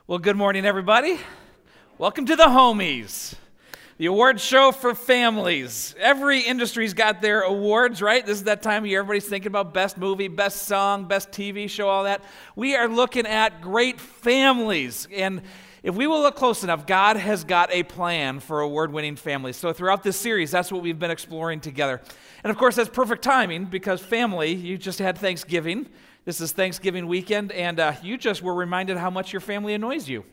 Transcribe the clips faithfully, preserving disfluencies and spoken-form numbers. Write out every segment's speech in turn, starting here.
Well, good morning, everybody. Welcome to the Homies, the award show for families. Every industry's got their awards, right? This is that time of year everybody's thinking about best movie, best song, best T V show, all that. We are looking at great families, and if we will look close enough, God has got a plan for award-winning families. So throughout this series, that's what we've been exploring together. And of course, that's perfect timing because family, you just had Thanksgiving. This is Thanksgiving weekend, and uh, you just were reminded how much your family annoys you.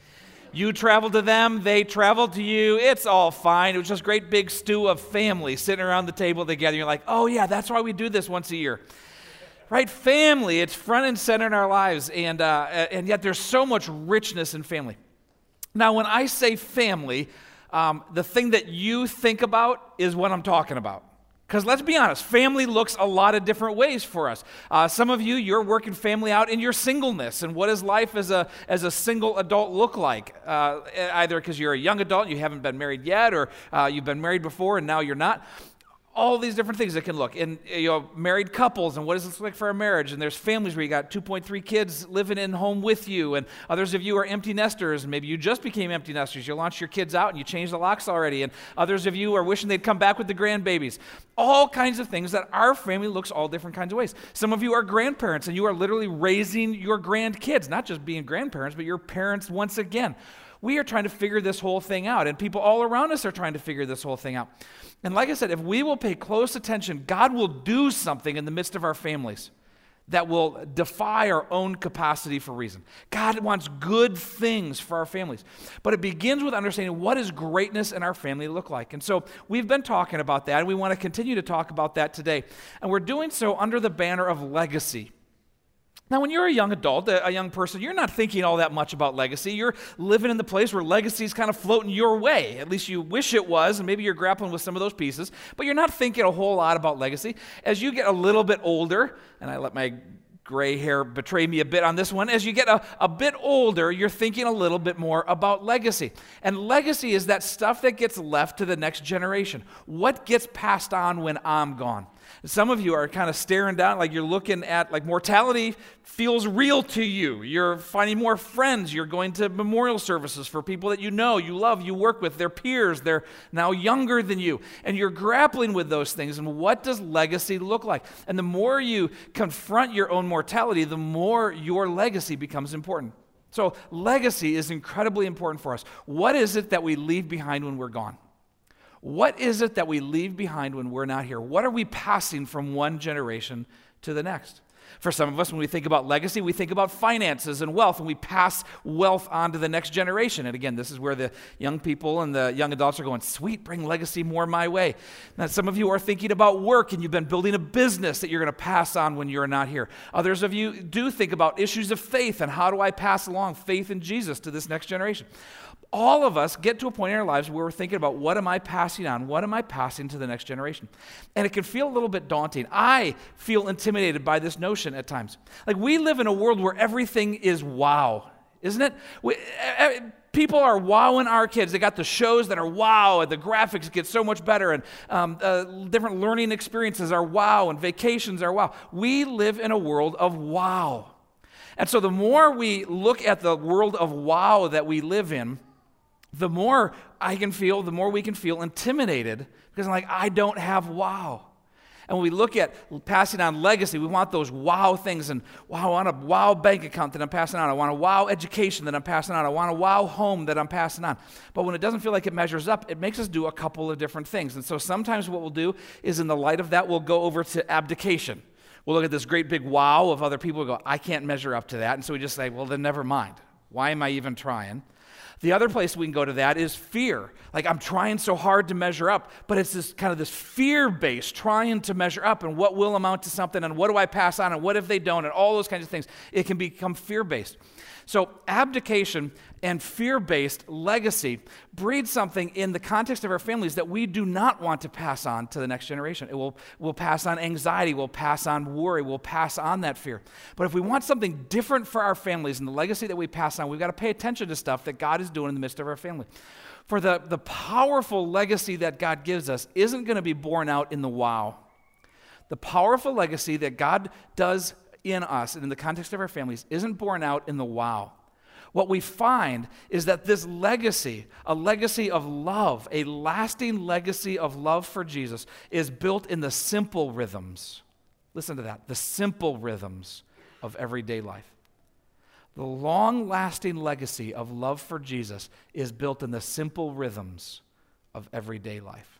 You traveled to them, they traveled to you, it's all fine. It was just a great big stew of family sitting around the table together. You're like, oh yeah, that's why we do this once a year. Right? Family, it's front and center in our lives, and uh, and yet there's so much richness in family. Now, when I say family, um, the thing that you think about is what I'm talking about. Because let's be honest, family looks a lot of different ways for us. Uh, some of you, you're working family out in your singleness. And what does life as a as a single adult look like? Uh, either because you're a young adult and you haven't been married yet, or uh, you've been married before and now you're not. All these different things that can look. And you know, married couples, and what does this look like for a marriage? And there's families where you got two point three kids living in home with you, and others of you are empty nesters, and maybe you just became empty nesters. You launched your kids out and you changed the locks already, and others of you are wishing they'd come back with the grandbabies. All kinds of things that our family looks all different kinds of ways. Some of you are grandparents, and you are literally raising your grandkids, not just being grandparents, but your parents once again. We are trying to figure this whole thing out, and people all around us are trying to figure this whole thing out. And like I said, if we will pay close attention, God will do something in the midst of our families that will defy our own capacity for reason. God wants good things for our families. But it begins with understanding what does greatness in our family look like. And so we've been talking about that, and we want to continue to talk about that today. And we're doing so under the banner of legacy. Now, when you're a young adult, a young person, you're not thinking all that much about legacy. You're living in the place where legacy is kind of floating your way. At least you wish it was, and maybe you're grappling with some of those pieces, but you're not thinking a whole lot about legacy. As you get a little bit older, and I let my gray hair betray me a bit on this one, as you get a, a bit older, you're thinking a little bit more about legacy. And legacy is that stuff that gets left to the next generation. What gets passed on when I'm gone? Some of you are kind of staring down, like you're looking at, like mortality feels real to you. You're finding more friends. You're going to memorial services for people that you know, you love, you work with, their peers. They're now younger than you. And you're grappling with those things. And what does legacy look like? And the more you confront your own mortality, the more your legacy becomes important. So legacy is incredibly important for us. What is it that we leave behind when we're gone? What is it that we leave behind when we're not here? What are we passing from one generation to the next? For some of us, when we think about legacy, we think about finances and wealth, and we pass wealth on to the next generation. And again, this is where the young people and the young adults are going, sweet, bring legacy more my way. Now, some of you are thinking about work, and you've been building a business that you're going to pass on when you're not here. Others of you do think about issues of faith, and how do I pass along faith in Jesus to this next generation? All of us get to a point in our lives where we're thinking about, what am I passing on? What am I passing to the next generation? And it can feel a little bit daunting. I feel intimidated by this notion at times. Like, we live in a world where everything is wow, isn't it? We, people are wowing our kids. They got the shows that are wow, and the graphics get so much better, and um, uh, different learning experiences are wow, and vacations are wow. We live in a world of wow. And so the more we look at the world of wow that we live in, the more I can feel, the more we can feel intimidated, because I'm like, I don't have wow. And when we look at passing on legacy, we want those wow things, and wow, I want a wow bank account that I'm passing on. I want a wow education that I'm passing on. I want a wow home that I'm passing on. But when it doesn't feel like it measures up, it makes us do a couple of different things. And so sometimes what we'll do is, in the light of that, we'll go over to abdication. We'll look at this great big wow of other people and go, I can't measure up to that. And so we just say, well, then never mind. Why am I even trying? The other place we can go to that is fear. Like, I'm trying so hard to measure up, but it's this kind of this fear-based trying to measure up, and what will amount to something, and what do I pass on, and what if they don't, and all those kinds of things. It can become fear-based. So abdication and fear-based legacy breed something in the context of our families that we do not want to pass on to the next generation. It will will pass on anxiety, will pass on worry, will pass on that fear. But if we want something different for our families and the legacy that we pass on, we've got to pay attention to stuff that God is doing in the midst of our family. For the, the powerful legacy that God gives us isn't going to be borne out in the wow. The powerful legacy that God does in us and in the context of our families isn't borne out in the wow. what we find is that this legacy, a legacy of love, a lasting legacy of love for Jesus, is built in the simple rhythms. Listen to that, the simple rhythms of everyday life. The long-lasting legacy of love for Jesus is built in the simple rhythms of everyday life.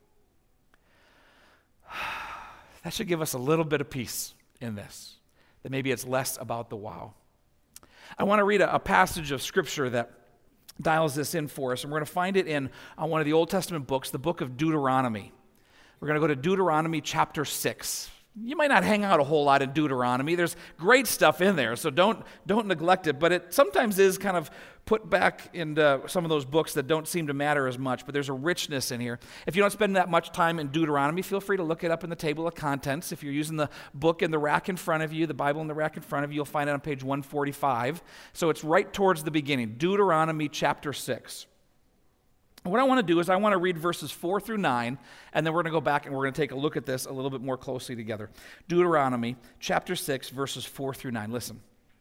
That should give us a little bit of peace in this, that maybe it's less about the wow. I want to read a, a passage of Scripture that dials this in for us, and we're going to find it in uh, one of the Old Testament books, the book of Deuteronomy. We're going to go to Deuteronomy chapter six. You might not hang out a whole lot in Deuteronomy. There's great stuff in there, so don't don't neglect it. But it sometimes is kind of put back into some of those books that don't seem to matter as much. But there's a richness in here. If you don't spend that much time in Deuteronomy, feel free to look it up in the table of contents. If you're using the book in the rack in front of you, the Bible in the rack in front of you, you'll find it on page one forty-five. So it's right towards the beginning, Deuteronomy chapter six. What I want to do is I want to read verses four through nine, and then we're going to go back and we're going to take a look at this a little bit more closely together. Deuteronomy chapter six, verses four through nine. Listen.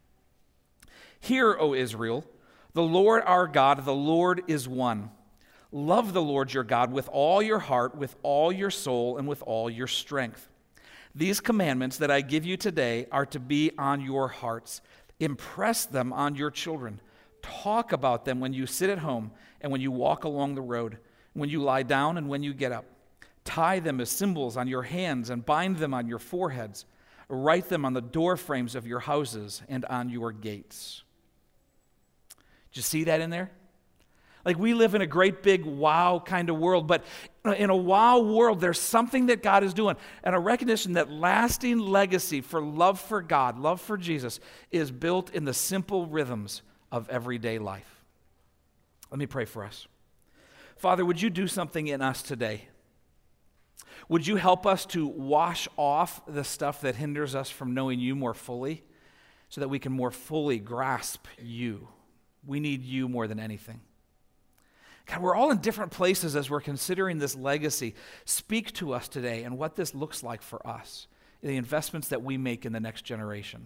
Hear, O Israel, the Lord our God, the Lord is one. Love the Lord your God with all your heart, with all your soul, and with all your strength. These commandments that I give you today are to be on your hearts. Impress them on your children. Talk about them when you sit at home and when you walk along the road, when you lie down and when you get up. Tie them as symbols on your hands and bind them on your foreheads. Write them on the door frames of your houses and on your gates. Did you see that in there? Like, we live in a great big wow kind of world, but in a wow world, there's something that God is doing, and a recognition that lasting legacy for love for God, love for Jesus, is built in the simple rhythms of everyday life. Let me pray for us. Father, would you do something in us today? Would you help us to wash off the stuff that hinders us from knowing you more fully so that we can more fully grasp you? We need you more than anything. God, we're all in different places as we're considering this legacy. Speak to us today and what this looks like for us, the investments that we make in the next generation.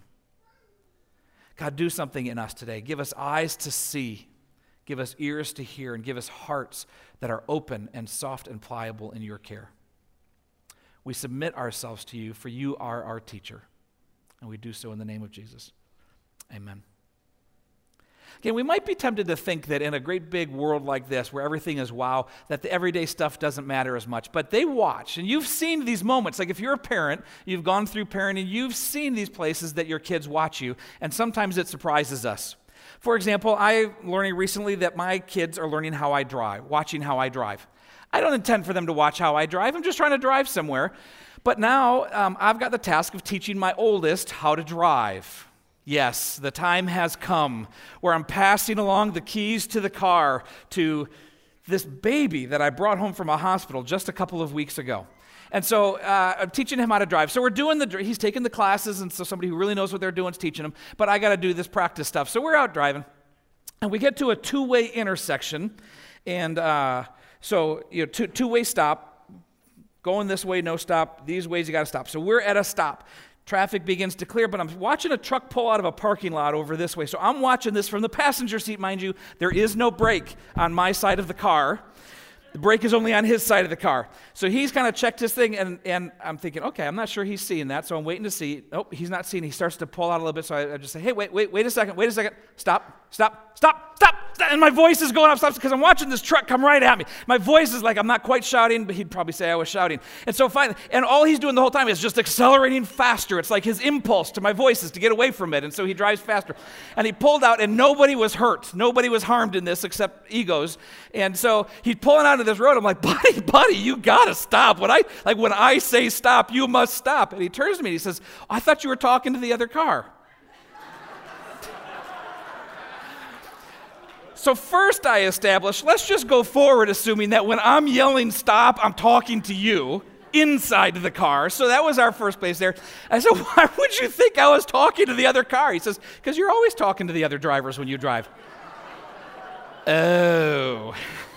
God, do something in us today. Give us eyes to see, give us ears to hear, and give us hearts that are open and soft and pliable in your care. We submit ourselves to you, for you are our teacher, and we do so in the name of Jesus. Amen. Okay, we might be tempted to think that in a great big world like this, where everything is wow, that the everyday stuff doesn't matter as much. But they watch, and you've seen these moments. Like, if you're a parent, you've gone through parenting, you've seen these places that your kids watch you, and sometimes it surprises us. For example, I'm learning recently that my kids are learning how I drive, watching how I drive. I don't intend for them to watch how I drive. I'm just trying to drive somewhere. But now um, I've got the task of teaching my oldest how to drive. Yes, the time has come where I'm passing along the keys to the car to this baby that I brought home from a hospital just a couple of weeks ago. And so uh, I'm teaching him how to drive. So we're doing the, he's taking the classes, and so somebody who really knows what they're doing is teaching him. But I got to do this practice stuff. So we're out driving, and we get to a two-way intersection. And uh, so, you know, two, two-way stop, going this way, no stop. These ways, you got to stop. So we're at a stop. Traffic begins to clear, but I'm watching a truck pull out of a parking lot over this way. So I'm watching this from the passenger seat, mind you. There is no brake on my side of the car. The brake is only on his side of the car. So he's kind of checked his thing, and, and I'm thinking, okay, I'm not sure he's seeing that, so I'm waiting to see. Nope, he's not seeing. He starts to pull out a little bit, so I, I just say, hey, wait, wait, wait a second, wait a second. Stop, stop, stop, stop. And my voice is going up, stop, because I'm watching this truck come right at me. My voice is like, I'm not quite shouting, but he'd probably say I was shouting. And so finally, and all he's doing the whole time is just accelerating faster. It's like his impulse to my voice is to get away from it, and so he drives faster. And he pulled out, and nobody was hurt. Nobody was harmed in this except egos. And so he's pulling out of this road. I'm like, buddy, buddy, you gotta stop. When I like when I say stop, you must stop. And he turns to me and he says, I thought you were talking to the other car. So first I established, let's just go forward assuming that when I'm yelling stop, I'm talking to you inside the car. So that was our first place there. I said, why would you think I was talking to the other car? He says, because you're always talking to the other drivers when you drive. Oh.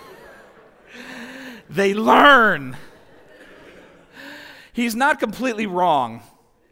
They learn. He's not completely wrong.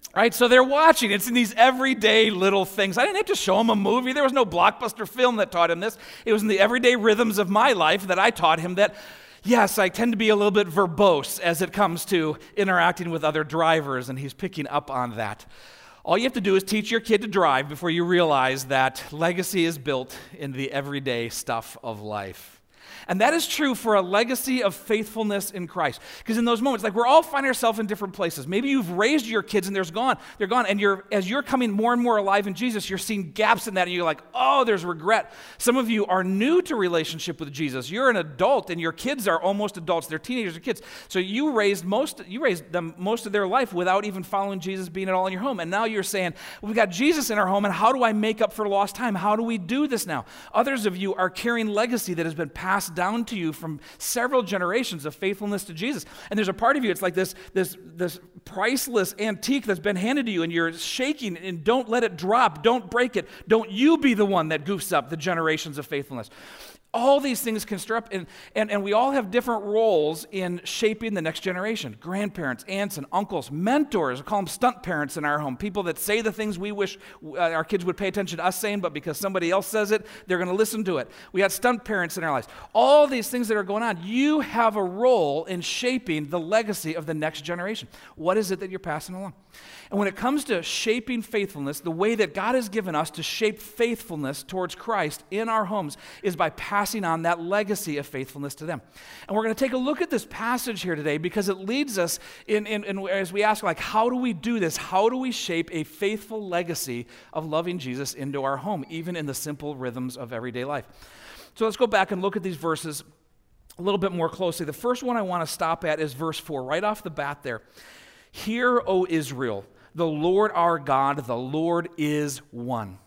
Right, so they're watching. It's in these everyday little things. I didn't have to show him a movie. There was no blockbuster film that taught him this. It was in the everyday rhythms of my life that I taught him that, yes, I tend to be a little bit verbose as it comes to interacting with other drivers, and he's picking up on that. All you have to do is teach your kid to drive before you realize that legacy is built in the everyday stuff of life. And that is true for a legacy of faithfulness in Christ. Because in those moments, like we're all finding ourselves in different places. Maybe you've raised your kids and there's gone, they're gone. And you're as you're coming more and more alive in Jesus, you're seeing gaps in that and you're like, oh, there's regret. Some of you are new to relationship with Jesus. You're an adult and your kids are almost adults. They're teenagers or kids. So you raised most you raised them most of their life without even following Jesus being at all in your home. And now you're saying, we've got Jesus in our home, and how do I make up for lost time? How do we do this now? Others of you are carrying legacy that has been passed down to you from several generations of faithfulness to Jesus. And there's a part of you, it's like this, this, this priceless antique that's been handed to you, and you're shaking, and don't let it drop. Don't break it. Don't you be the one that goofs up the generations of faithfulness. All these things can stir up, and, and, and we all have different roles in shaping the next generation. Grandparents, aunts, and uncles, mentors. We call them stunt parents in our home. People that say the things we wish uh, our kids would pay attention to us saying, but because somebody else says it, they're going to listen to it. We have stunt parents in our lives. All these things that are going on, you have a role in shaping the legacy of the next generation. What is it that you're passing along? And when it comes to shaping faithfulness, the way that God has given us to shape faithfulness towards Christ in our homes is by passing on that legacy of faithfulness to them. And we're going to take a look at this passage here today because it leads us in, in, in as we ask, like, how do we do this? How do we shape a faithful legacy of loving Jesus into our home, even in the simple rhythms of everyday life? So let's go back and look at these verses a little bit more closely. The first one I want to stop at is verse four, right off the bat there. Hear, O Israel, the Lord our God, the Lord is one.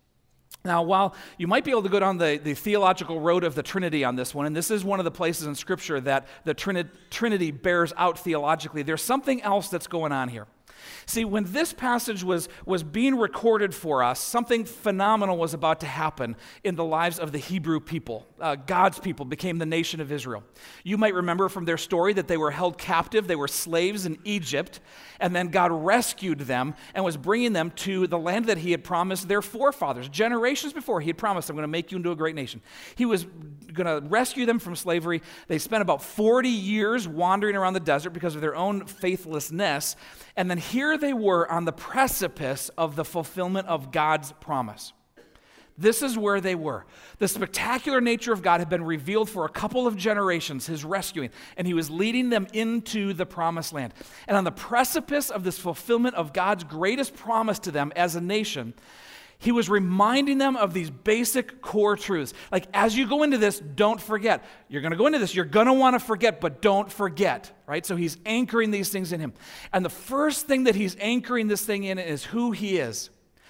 Now, while you might be able to go down the, the theological road of the Trinity on this one, and this is one of the places in Scripture that the Trini- Trinity bears out theologically, there's something else that's going on here. See, when this passage was, was being recorded for us, something phenomenal was about to happen in the lives of the Hebrew people. Uh, God's people became the nation of Israel. You might remember from their story that they were held captive. They were slaves in Egypt, and then God rescued them and was bringing them to the land that he had promised their forefathers. Generations before, he had promised, I'm going to make you into a great nation. He was going to rescue them from slavery. They spent about forty years wandering around the desert because of their own faithlessness, and then here they were on the precipice of the fulfillment of God's promise. This is where they were. The spectacular nature of God had been revealed for a couple of generations, his rescuing, and he was leading them into the promised land. And on the precipice of this fulfillment of God's greatest promise to them as a nation, he was reminding them of these basic core truths. Like, as you go into this, don't forget. You're going to go into this, you're going to want to forget, but don't forget, right? So he's anchoring these things in him. And the first thing that he's anchoring this thing in is who he is.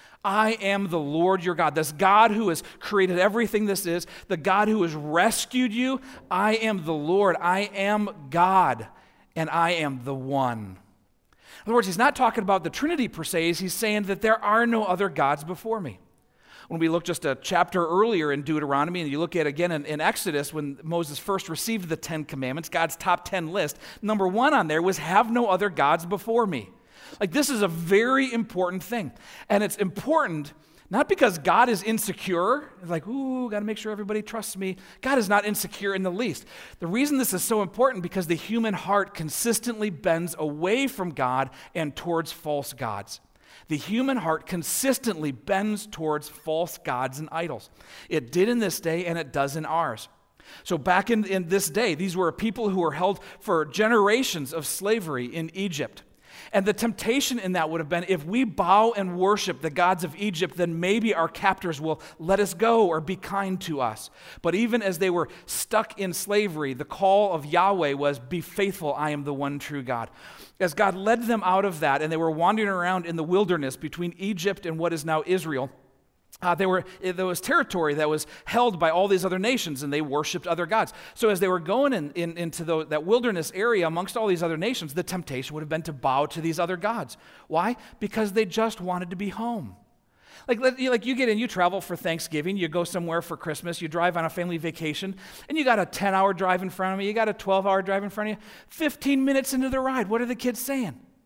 I am the Lord your God. This God who has created everything this is, the God who has rescued you. I am the Lord. I am God, and I am the one. In other words, he's not talking about the Trinity per se. He's saying that there are no other gods before me. When we look just a chapter earlier in Deuteronomy, and you look at again in, in Exodus, when Moses first received the Ten Commandments, God's top ten list, number one on there was, have no other gods before me. Like, this is a very important thing. And it's important not because God is insecure. It's like, ooh, got to make sure everybody trusts me. God is not insecure in the least. The reason this is so important because the human heart consistently bends away from God and towards false gods. The human heart consistently bends towards false gods and idols. It did in this day, and it does in ours. So back in, in this day, these were people who were held for generations of slavery in Egypt. And the temptation in that would have been, if we bow and worship the gods of Egypt, then maybe our captors will let us go or be kind to us. But even as they were stuck in slavery, the call of Yahweh was, be faithful, I am the one true God. As God led them out of that, and they were wandering around in the wilderness between Egypt and what is now Israel, Uh, they were, there was territory that was held by all these other nations, and they worshipped other gods. So as they were going in, in, into the, that wilderness area amongst all these other nations, the temptation would have been to bow to these other gods. Why? Because they just wanted to be home. Like, like you get in, you travel for Thanksgiving, you go somewhere for Christmas, you drive on a family vacation, and you got a ten-hour drive in front of you, you got a twelve-hour drive in front of you. fifteen minutes into the ride, what are the kids saying?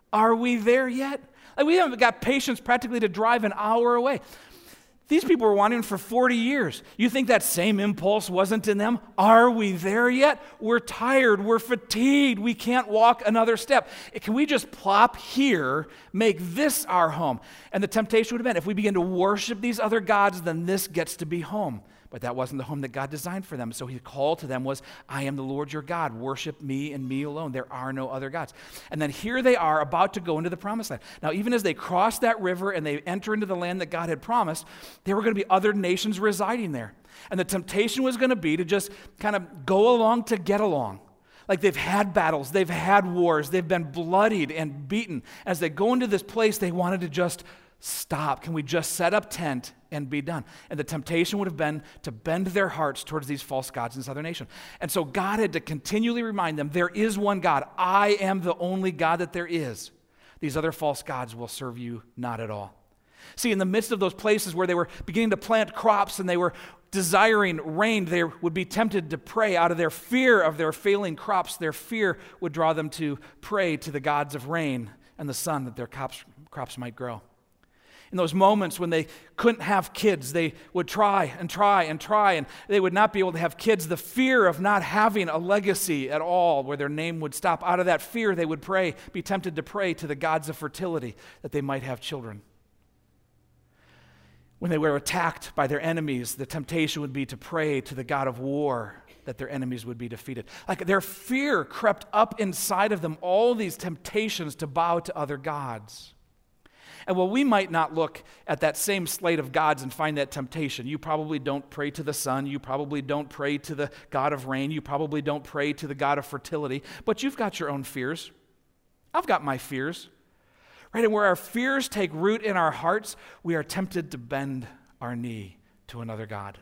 Are we there yet? Like, we haven't got patience practically to drive an hour away. These people were wandering for forty years. You think that same impulse wasn't in them? Are we there yet? We're tired. We're fatigued. We can't walk another step. Can we just plop here, make this our home? And the temptation would have been, if we begin to worship these other gods, then this gets to be home. But that wasn't the home that God designed for them. So his call to them was, I am the Lord your God. Worship me and me alone. There are no other gods. And then here they are about to go into the promised land. Now, even as they cross that river and they enter into the land that God had promised, there were going to be other nations residing there. And the temptation was going to be to just kind of go along to get along. Like, they've had battles, they've had wars, they've been bloodied and beaten. As they go into this place, they wanted to just stop. Can we just set up tent and be done? And the temptation would have been to bend their hearts towards these false gods in this other nation. And so God had to continually remind them, there is one God. I am the only God that there is. These other false gods will serve you not at all. See, in the midst of those places where they were beginning to plant crops and they were desiring rain, they would be tempted to pray out of their fear of their failing crops. Their fear would draw them to pray to the gods of rain and the sun that their crops, crops might grow. In those moments when they couldn't have kids, they would try and try and try, and they would not be able to have kids. The fear of not having a legacy at all, where their name would stop, out of that fear they would pray, be tempted to pray to the gods of fertility that they might have children. When they were attacked by their enemies, the temptation would be to pray to the God of war that their enemies would be defeated. Like, their fear crept up inside of them, all these temptations to bow to other gods. And while we might not look at that same slate of gods and find that temptation, you probably don't pray to the sun, you probably don't pray to the God of rain, you probably don't pray to the God of fertility, but you've got your own fears. I've got my fears. Right? And where our fears take root in our hearts, we are tempted to bend our knee to another god.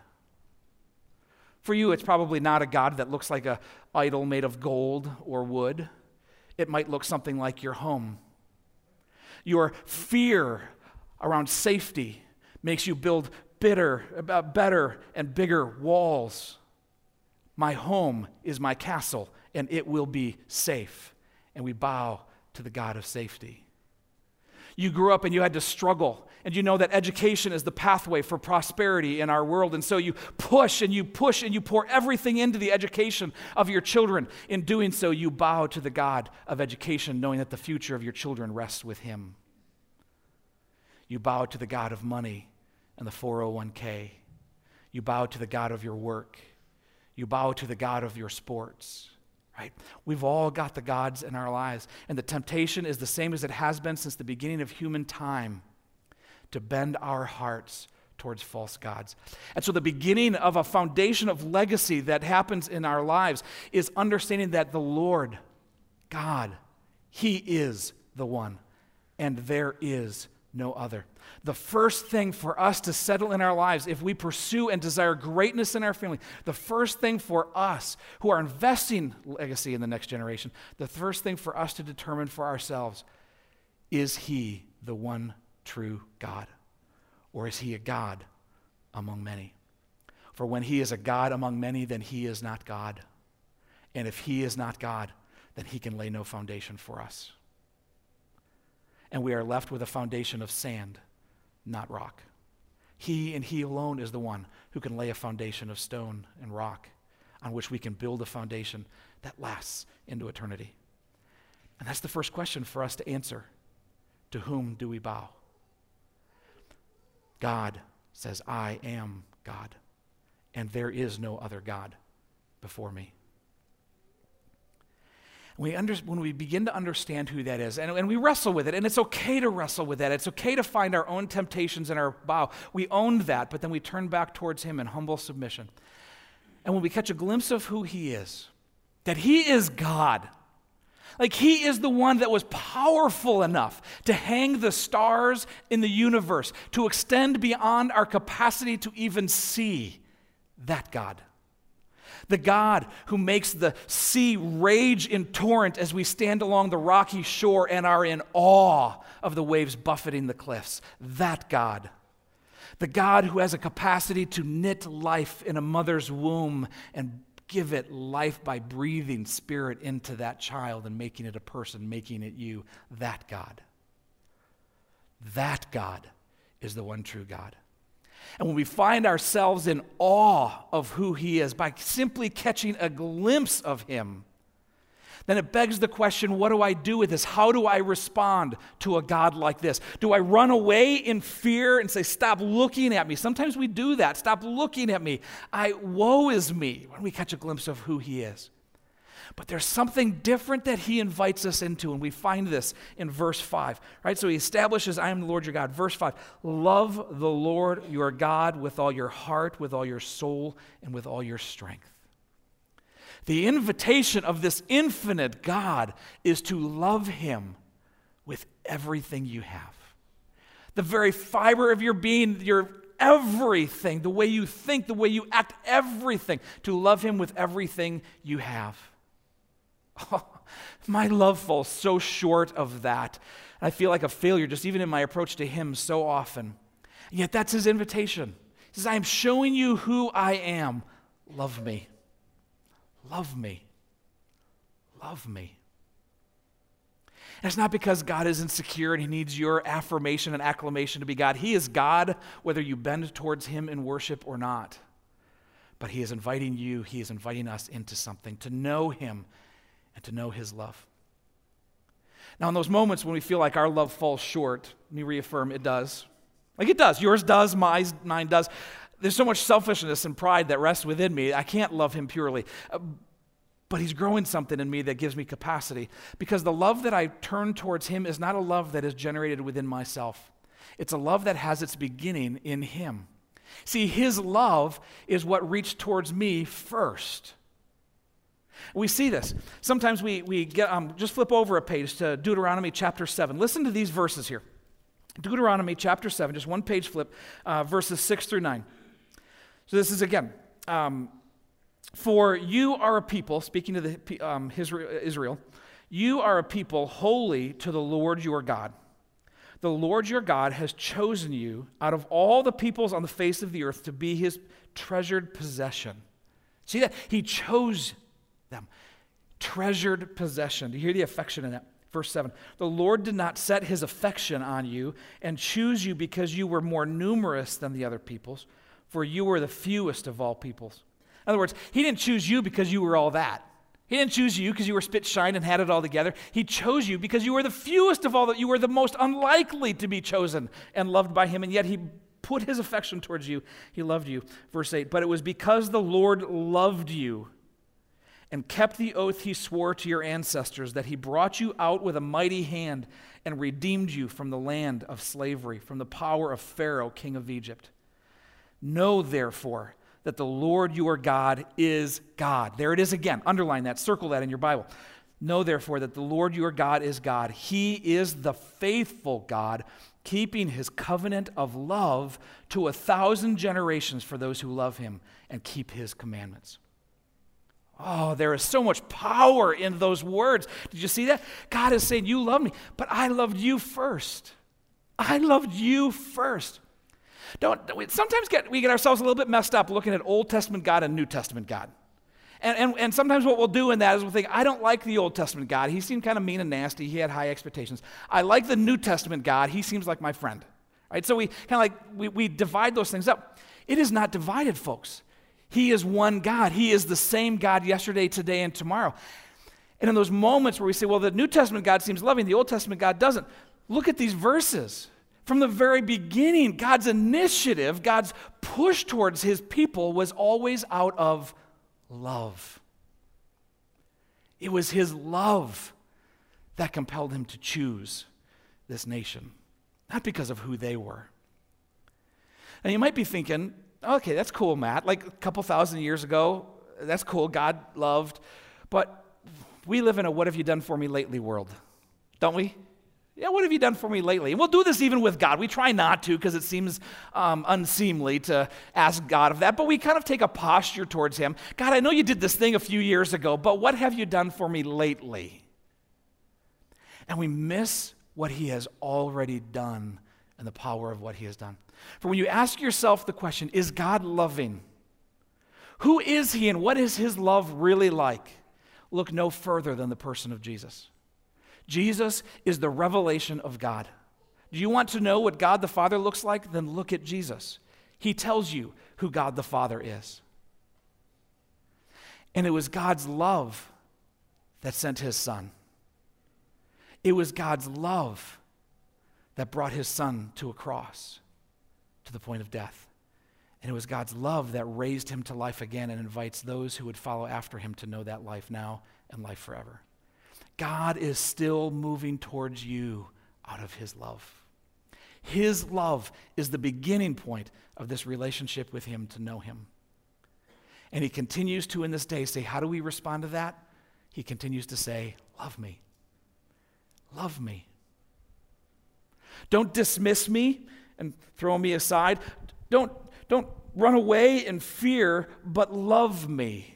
For you, it's probably not a god that looks like an idol made of gold or wood. It might look something like your home. Your fear around safety makes you build bitter, better and bigger walls. My home is my castle, and it will be safe. And we bow to the God of safety. You grew up and you had to struggle, and you know that education is the pathway for prosperity in our world, and so you push and you push and you pour everything into the education of your children. In doing so, you bow to the God of education, knowing that the future of your children rests with him. You bow to the God of money and the four oh one k. You bow to the God of your work. You bow to the God of your sports. Right? We've all got the gods in our lives, and the temptation is the same as it has been since the beginning of human time, to bend our hearts towards false gods. And so the beginning of a foundation of legacy that happens in our lives is understanding that the Lord, God, he is the one, and there is no other. The first thing for us to settle in our lives, if we pursue and desire greatness in our family, the first thing for us who are investing legacy in the next generation, the first thing for us to determine for ourselves, is he the one true God? Or is he a God among many? For when he is a God among many, then he is not God. And if he is not God, then he can lay no foundation for us. And we are left with a foundation of sand, not rock. He and he alone is the one who can lay a foundation of stone and rock on which we can build a foundation that lasts into eternity. And that's the first question for us to answer. To whom do we bow? God says, I am God, and there is no other God before me. We under, when we begin to understand who that is, and, and we wrestle with it, and it's okay to wrestle with that. It's okay to find our own temptations in our bow. We own that, but then we turn back towards him in humble submission. And when we catch a glimpse of who he is, that he is God, like he is the one that was powerful enough to hang the stars in the universe, to extend beyond our capacity to even see, that God. The God who makes the sea rage in torrent as we stand along the rocky shore and are in awe of the waves buffeting the cliffs. That God. The God who has a capacity to knit life in a mother's womb and give it life by breathing spirit into that child and making it a person, making it you. That God. That God is the one true God. And when we find ourselves in awe of who he is by simply catching a glimpse of him, then it begs the question, what do I do with this? How do I respond to a God like this? Do I run away in fear and say, stop looking at me? Sometimes we do that. Stop looking at me. I, woe is me, when we catch a glimpse of who he is. But there's something different that he invites us into, and we find this in verse five, right? So he establishes, I am the Lord your God. Verse five, love the Lord your God with all your heart, with all your soul, and with all your strength. The invitation of this infinite God is to love him with everything you have. The very fiber of your being, your everything, the way you think, the way you act, everything, to love him with everything you have. Oh, my love falls so short of that. I feel like a failure just even in my approach to him so often. And yet that's his invitation. He says, I am showing you who I am. Love me. Love me. Love me. And it's not because God is insecure and he needs your affirmation and acclamation to be God. He is God whether you bend towards him in worship or not. But he is inviting you, he is inviting us into something, to know him and to know his love. Now in those moments when we feel like our love falls short, let me reaffirm, it does. Like it does. Yours does, mine, mine does. There's so much selfishness and pride that rests within me. I can't love him purely. Uh, but he's growing something in me that gives me capacity. Because the love that I turn towards him is not a love that is generated within myself. It's a love that has its beginning in him. See, his love is what reached towards me first. We see this. Sometimes we, we get, um, just flip over a page to Deuteronomy chapter seven. Listen to these verses here. Deuteronomy chapter seven, just one page flip, uh, verses six through nine. So this is again, um, for you are a people, speaking to the um, Israel, you are a people holy to the Lord your God. The Lord your God has chosen you out of all the peoples on the face of the earth to be his treasured possession. See that? He chose them. Treasured possession. Do you hear the affection in that? Verse seven, the Lord did not set his affection on you and choose you because you were more numerous than the other peoples, for you were the fewest of all peoples. In other words, he didn't choose you because you were all that. He didn't choose you because you were spit shine and had it all together. He chose you because you were the fewest of all, that you were the most unlikely to be chosen and loved by him, and yet he put his affection towards you. He loved you. Verse eight, but it was because the Lord loved you and kept the oath he swore to your ancestors, that he brought you out with a mighty hand and redeemed you from the land of slavery, from the power of Pharaoh, king of Egypt. Know, therefore, that the Lord your God is God. There it is again. Underline that. Circle that in your Bible. Know, therefore, that the Lord your God is God. He is the faithful God, keeping his covenant of love to a thousand generations for those who love him and keep his commandments. Oh, there is so much power in those words. Did you see that? God is saying, you love me, but I loved you first. I loved you first. Don't we sometimes get we get ourselves a little bit messed up looking at Old Testament God and New Testament God. And, and, and sometimes what we'll do in that is we'll think, I don't like the Old Testament God. He seemed kind of mean and nasty. He had high expectations. I like the New Testament God. He seems like my friend. Right? So we kind of like, we, we divide those things up. It is not divided, folks. He is one God. He is the same God yesterday, today, and tomorrow. And in those moments where we say, well, the New Testament God seems loving, the Old Testament God doesn't, look at these verses. From the very beginning, God's initiative, God's push towards his people was always out of love. It was his love that compelled him to choose this nation, not because of who they were. And you might be thinking, okay, that's cool, Matt. Like a couple thousand years ago, that's cool. God loved. But we live in a what have you done for me lately world, don't we? Yeah, what have you done for me lately? And we'll do this even with God. We try not to because it seems um, unseemly to ask God of that, but we kind of take a posture towards him. God, I know you did this thing a few years ago, but what have you done for me lately? And we miss what he has already done and the power of what he has done. For when you ask yourself the question, is God loving? Who is he and what is his love really like? Look no further than the person of Jesus. Jesus is the revelation of God. Do you want to know what God the Father looks like? Then look at Jesus. He tells you who God the Father is. And it was God's love that sent his Son. It was God's love that brought his Son to a cross, to the point of death. And it was God's love that raised him to life again and invites those who would follow after him to know that life now and life forever. God is still moving towards you out of his love. His love is the beginning point of this relationship with him to know him. And he continues to, in this day, say, how do we respond to that? He continues to say, love me. Love me. Don't dismiss me and throw me aside. Don't, don't run away in fear, but love me.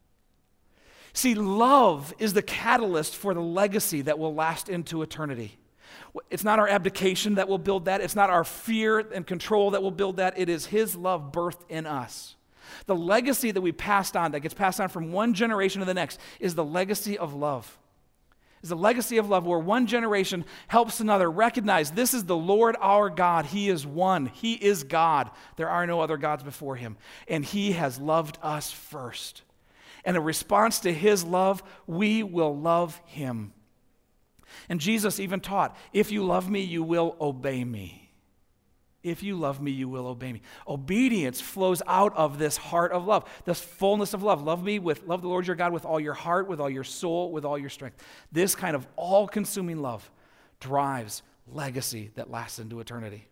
See, love is the catalyst for the legacy that will last into eternity. It's not our abdication that will build that. It's not our fear and control that will build that. It is his love birthed in us. The legacy that we passed on, that gets passed on from one generation to the next, is the legacy of love. Is the legacy of love where one generation helps another recognize this is the Lord our God. He is one. He is God. There are no other gods before him. And he has loved us first. And in response to his love, we will love him. And Jesus even taught, if you love me, you will obey me. If you love me, you will obey me. Obedience flows out of this heart of love, this fullness of love. Love me with, love the Lord your God with all your heart, with all your soul, with all your strength. This kind of all-consuming love drives legacy that lasts into eternity.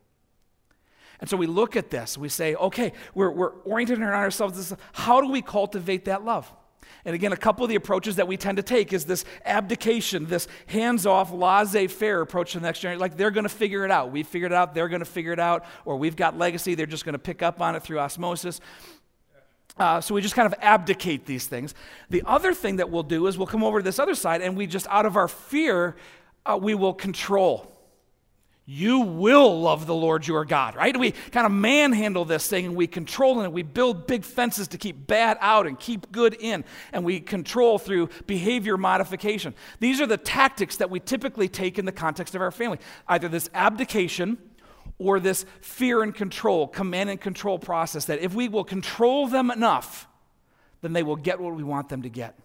And so we look at this, we say, okay, we're, we're oriented around ourselves. This, how do we cultivate that love? And again, a couple of the approaches that we tend to take is this abdication, this hands-off, laissez-faire approach to the next generation. Like they're going to figure it out. We've figured it out, they're going to figure it out, or we've got legacy, they're just going to pick up on it through osmosis. Uh, so we just kind of abdicate these things. The other thing that we'll do is we'll come over to this other side and we just, out of our fear, uh, we will control. You will love the Lord your God, right? We kind of manhandle this thing and we control it and we build big fences to keep bad out and keep good in, and we control through behavior modification. These are the tactics that we typically take in the context of our family, either this abdication or this fear and control, command and control process, that if we will control them enough, then they will get what we want them to get.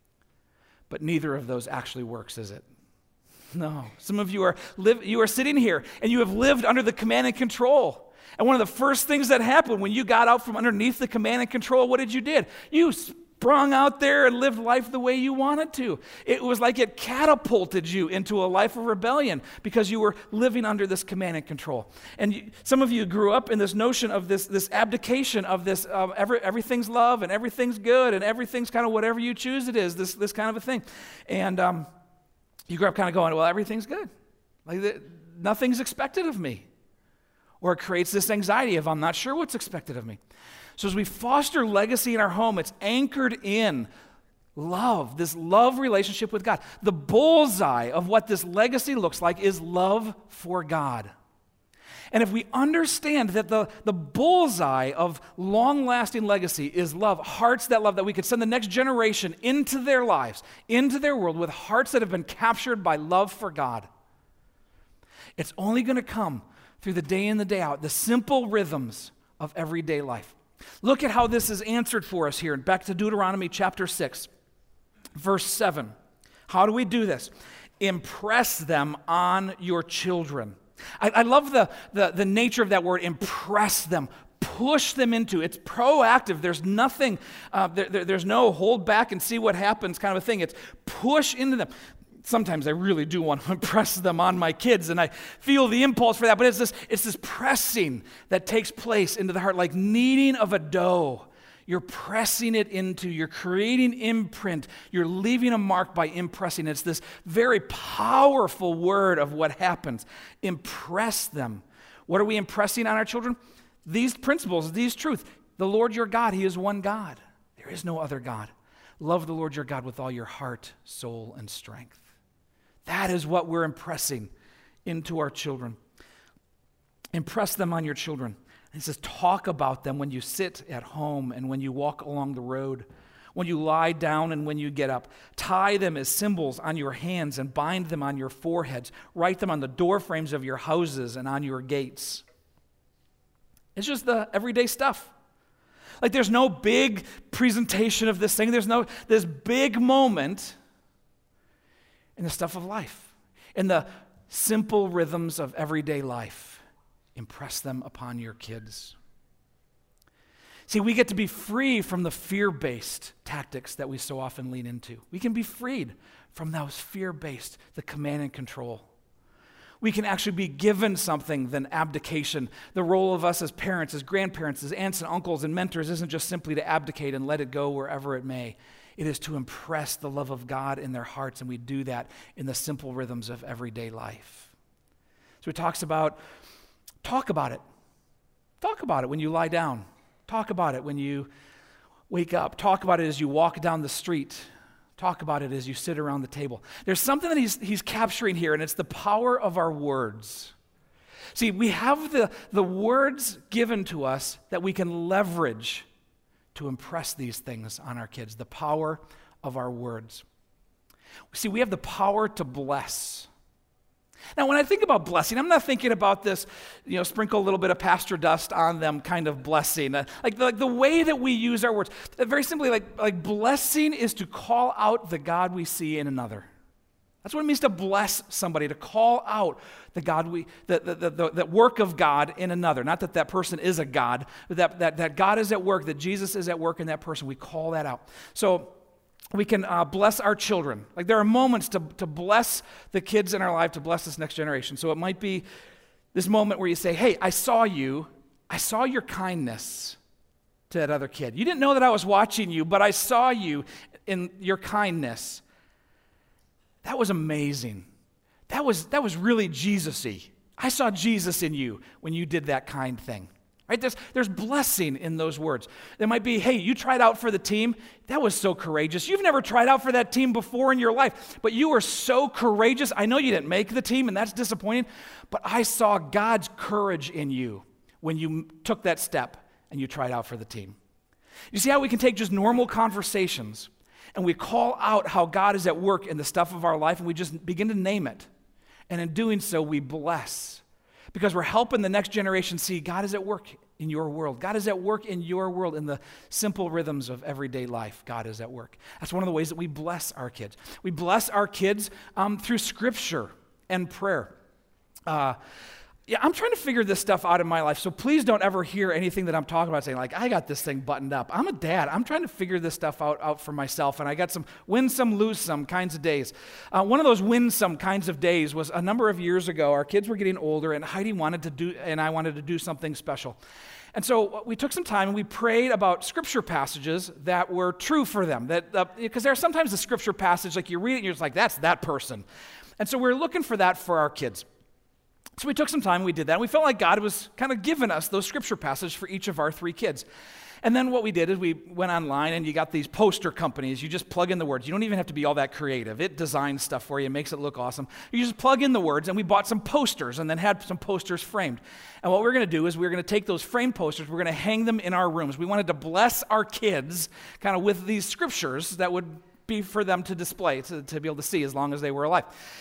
But neither of those actually works, is it? No. Some of you are live, you are sitting here and you have lived under the command and control. And one of the first things that happened when you got out from underneath the command and control, what did you do? You sprung out there and lived life the way you wanted to. It was like it catapulted you into a life of rebellion because you were living under this command and control. And you, some of you grew up in this notion of this, this abdication of this, uh, every, everything's love and everything's good and everything's kind of whatever you choose it is, this, this kind of a thing. And um, you grew up kind of going, well, everything's good. Like the, nothing's expected of me. Or it creates this anxiety of I'm not sure what's expected of me. So as we foster legacy in our home, it's anchored in love, this love relationship with God. The bullseye of what this legacy looks like is love for God. And if we understand that the, the bullseye of long-lasting legacy is love, hearts that love, that we could send the next generation into their lives, into their world with hearts that have been captured by love for God, it's only going to come through the day in, the day out, the simple rhythms of everyday life. Look at how this is answered for us here. Back to Deuteronomy chapter six, verse seven. How do we do this? Impress them on your children. I, I love the, the, the nature of that word, impress them, push them into. It's proactive. There's nothing, uh, there, there, there's no hold back and see what happens kind of a thing. It's push into them. Sometimes I really do want to impress them on my kids, and I feel the impulse for that, but it's this, it's this pressing that takes place into the heart, like kneading of a dough. You're pressing it into, you're creating imprint, you're leaving a mark by impressing. It's this very powerful word of what happens. Impress them. What are we impressing on our children? These principles, these truths. The Lord your God, he is one God. There is no other God. Love the Lord your God with all your heart, soul, and strength. That is what we're impressing into our children. Impress them on your children. He says, talk about them when you sit at home and when you walk along the road, when you lie down and when you get up. Tie them as symbols on your hands and bind them on your foreheads. Write them on the door frames of your houses and on your gates. It's just the everyday stuff. Like there's no big presentation of this thing. There's no this big moment in the stuff of life, in the simple rhythms of everyday life. Impress them upon your kids. See, we get to be free from the fear-based tactics that we so often lean into. We can be freed from those fear-based, the command and control. We can actually be given something than abdication. The role of us as parents, as grandparents, as aunts and uncles and mentors isn't just simply to abdicate and let it go wherever it may. It is to impress the love of God in their hearts, and we do that in the simple rhythms of everyday life. So he talks about Talk about it. Talk about it when you lie down. Talk about it when you wake up. Talk about it as you walk down the street. Talk about it as you sit around the table. There's something that he's, he's capturing here, and it's the power of our words. See, we have the, the words given to us that we can leverage to impress these things on our kids, the power of our words. See, we have the power to bless. Now, when I think about blessing, I'm not thinking about this, you know, sprinkle a little bit of pastor dust on them kind of blessing. Uh, like, the, like the way that we use our words, uh, very simply, like, like blessing is to call out the God we see in another. That's what it means to bless somebody, to call out the God we, the, the, the, the, the work of God in another. Not that that person is a God, but that, that, that God is at work, that Jesus is at work in that person. We call that out. So, we can uh, bless our children. Like there are moments to, to bless the kids in our life, to bless this next generation. So it might be this moment where you say, hey, I saw you. I saw your kindness to that other kid. You didn't know that I was watching you, but I saw you in your kindness. That was amazing. That was, that was really Jesus-y. I saw Jesus in you when you did that kind thing. Right? There's, there's blessing in those words. There might be, hey, you tried out for the team. That was so courageous. You've never tried out for that team before in your life, but you were so courageous. I know you didn't make the team, and that's disappointing, but I saw God's courage in you when you took that step and you tried out for the team. You see how we can take just normal conversations and we call out how God is at work in the stuff of our life, and we just begin to name it. And in doing so, we bless. Because we're helping the next generation see God is at work in your world. God is at work in your world in the simple rhythms of everyday life. God is at work. That's one of the ways that we bless our kids. We bless our kids um, through Scripture and prayer. Uh, yeah, I'm trying to figure this stuff out in my life, so please don't ever hear anything that I'm talking about saying, like, I got this thing buttoned up. I'm a dad. I'm trying to figure this stuff out, out for myself, and I got some win some, lose some kinds of days. Uh, one of those win some kinds of days was a number of years ago. Our kids were getting older, and Heidi wanted to do, and I wanted to do something special. And so we took some time and we prayed about Scripture passages that were true for them. That uh, because there's sometimes a Scripture passage, like you read it and you're just like, that's that person. And so we we're looking for that for our kids. So we took some time, we did that, and we felt like God was kind of giving us those Scripture passages for each of our three kids. And then what we did is we went online, and you got these poster companies. You just plug in the words. You don't even have to be all that creative. It designs stuff for you and makes it look awesome. You just plug in the words, and we bought some posters and then had some posters framed. And what we're going to do is we're going to take those framed posters, we're going to hang them in our rooms. We wanted to bless our kids kind of with these scriptures that would be for them to display, to, to be able to see as long as they were alive.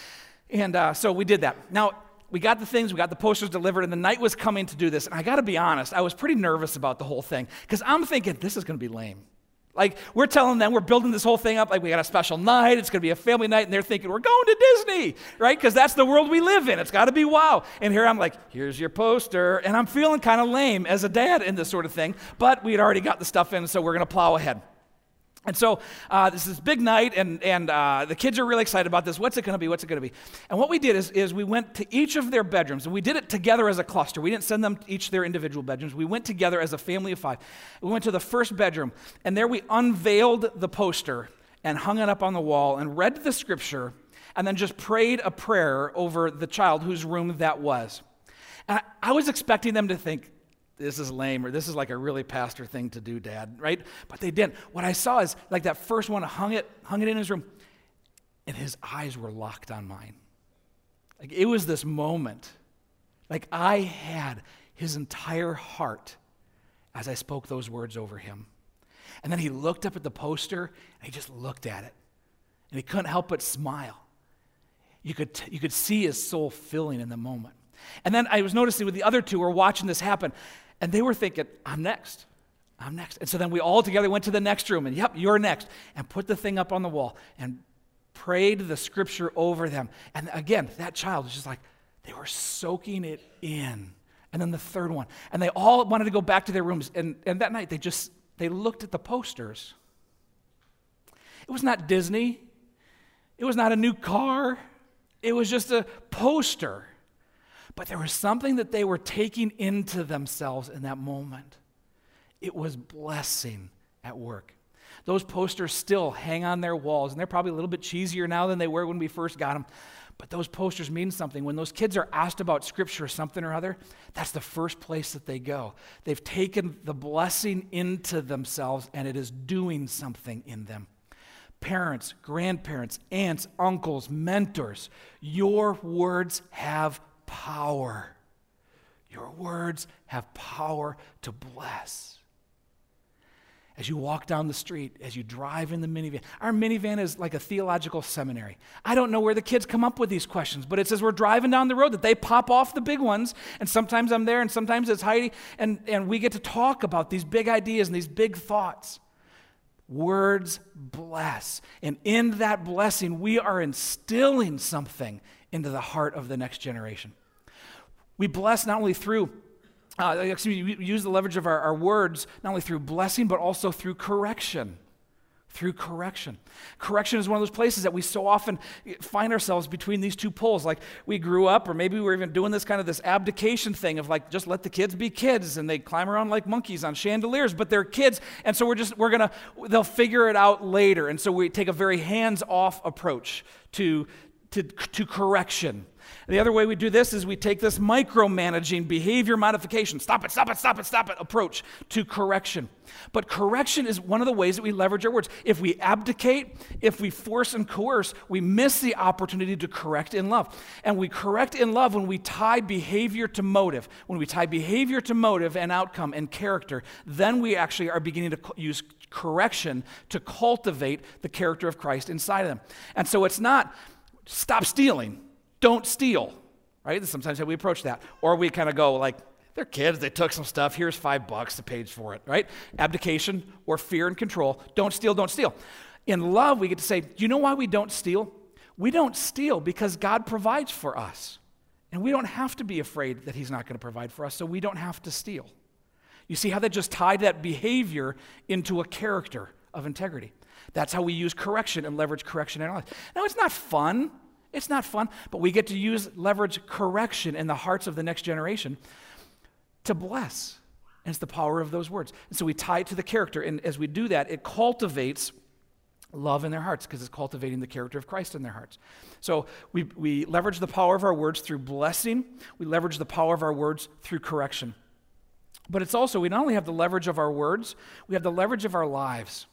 And uh, so we did that. Now, we got the things, we got the posters delivered, and the night was coming to do this. And I got to be honest, I was pretty nervous about the whole thing because I'm thinking, this is going to be lame. Like, we're telling them, we're building this whole thing up like we got a special night, it's going to be a family night, and they're thinking, we're going to Disney, right? Because that's the world we live in. It's got to be wow. And here I'm like, here's your poster. And I'm feeling kind of lame as a dad in this sort of thing, but we had already got the stuff in, so we're going to plow ahead. And so uh, this is big night, and, and uh, the kids are really excited about this. What's it going to be? What's it going to be? And what we did is, is we went to each of their bedrooms, and we did it together as a cluster. We didn't send them each their individual bedrooms. We went together as a family of five. We went to the first bedroom, and there we unveiled the poster and hung it up on the wall and read the scripture and then just prayed a prayer over the child whose room that was. And I, I was expecting them to think, this is lame, or this is like a really pastor thing to do, Dad, right? But they didn't. What I saw is like that first one hung it, hung it in his room, and his eyes were locked on mine. Like it was this moment. Like I had his entire heart as I spoke those words over him. And then he looked up at the poster, and he just looked at it. And he couldn't help but smile. You could, you could see his soul filling in the moment. And then I was noticing with the other two were watching this happen, and they were thinking, I'm next. I'm next. And so then we all together went to the next room, and yep, you're next, and put the thing up on the wall and prayed the scripture over them. And again, that child was just like, they were soaking it in. And then the third one. And they all wanted to go back to their rooms. And, and that night, they just, they looked at the posters. It was not Disney. It was not a new car. It was just a poster. But there was something that they were taking into themselves in that moment. It was blessing at work. Those posters still hang on their walls, and they're probably a little bit cheesier now than they were when we first got them. But those posters mean something. When those kids are asked about Scripture or something or other, that's the first place that they go. They've taken the blessing into themselves, and it is doing something in them. Parents, grandparents, aunts, uncles, mentors, your words have power. Your words have power to bless. As you walk down the street, as you drive in the minivan. Our minivan is like a theological seminary. I don't know where the kids come up with these questions, but it says we're driving down the road that they pop off the big ones, and sometimes I'm there, and sometimes it's Heidi, and, and we get to talk about these big ideas and these big thoughts. Words bless. And in that blessing, we are instilling something into the heart of the next generation. We bless not only through Uh, excuse me, we use the leverage of our, our words not only through blessing, but also through correction. Through correction. Correction is one of those places that we so often find ourselves between these two poles. Like we grew up, or maybe we were even doing this kind of this abdication thing of like, just let the kids be kids, and they climb around like monkeys on chandeliers, but they're kids, and so we're just, we're gonna, they'll figure it out later. And so we take a very hands-off approach to, to, to correction. The other way we do this is we take this micromanaging behavior modification, stop it, stop it, stop it, stop it approach to correction. But correction is one of the ways that we leverage our words. If we abdicate, if we force and coerce, we miss the opportunity to correct in love. And we correct in love when we tie behavior to motive. When we tie behavior to motive and outcome and character, then we actually are beginning to use correction to cultivate the character of Christ inside of them. And so it's not stop stealing. Don't steal, right? Sometimes how we approach that. Or we kind of go like, they're kids, they took some stuff, here's five bucks, the page for it, right? Abdication or fear and control. Don't steal, don't steal. In love, we get to say, do you know why we don't steal? We don't steal because God provides for us. And we don't have to be afraid that he's not going to provide for us, so we don't have to steal. You see how that just tied that behavior into a character of integrity. That's how we use correction and leverage correction in our life. Now, it's not fun. It's not fun, but we get to use, leverage correction in the hearts of the next generation to bless. And it's the power of those words. And so we tie it to the character, and as we do that, it cultivates love in their hearts because it's cultivating the character of Christ in their hearts. So we, we leverage the power of our words through blessing. We leverage the power of our words through correction. But it's also, we not only have the leverage of our words, we have the leverage of our lives.